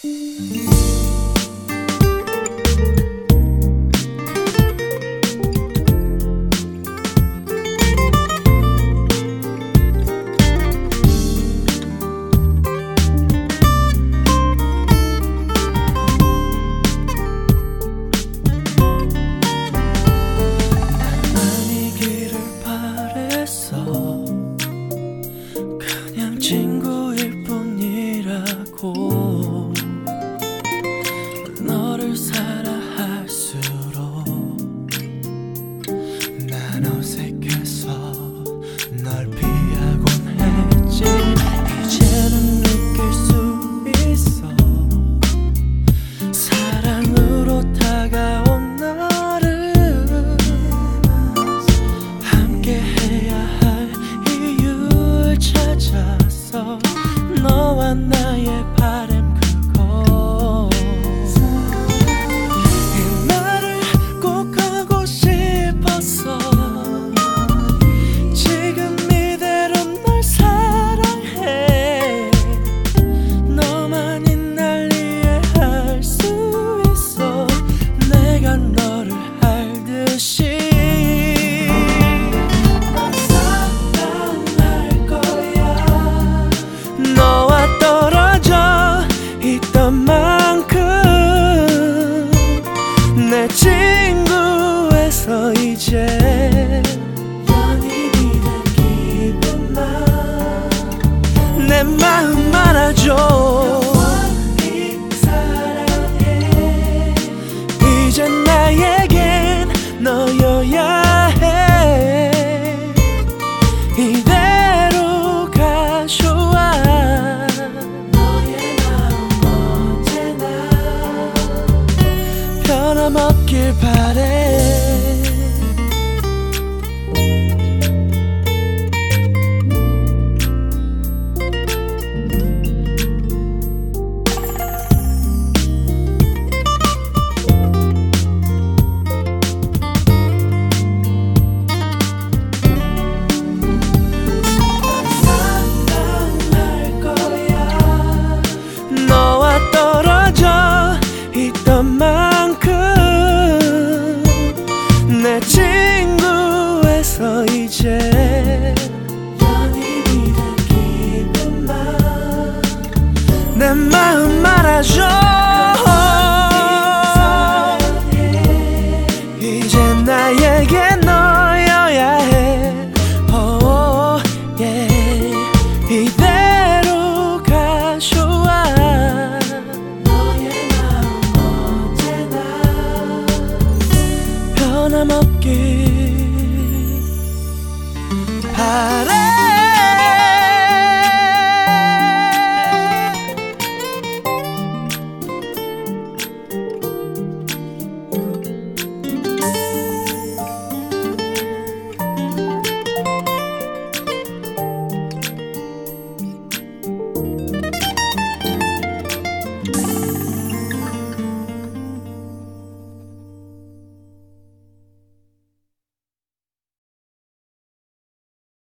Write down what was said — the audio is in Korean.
그냥 친구일 뿐이라고. 너를 사랑할수록 난 어색해서 널 피하곤 했지. 이제는 느낄 수 있어 사랑으로 다가온 너를 함께해야 할 이유를 찾았어. 너와 나의 바람 그거 이 말을 꼭 하고 싶었어. 지금 이대로 널 사랑해. 너만이 날 이해할 수 있어. 내가 너를 알듯이 널 사랑할 거야. 너와 떨어져 있던 만큼 내 친구에서 이제 연인이 된 기분만 내 마음 알아줘. 사랑해. 이제 나에겐 너여야 해. 이대로가 좋아. 너의 마음 언제나 변함없길 바래. 사랑할 거야. 너와 떨어져 있던 만큼 내 친구에서 이제 연인이 된 기분만 내 마음 알아줘. 이제 나에게 너여야 해. Oh, yeah. 이대로가 좋아. 너의 마음 언제나 변함없길 바라.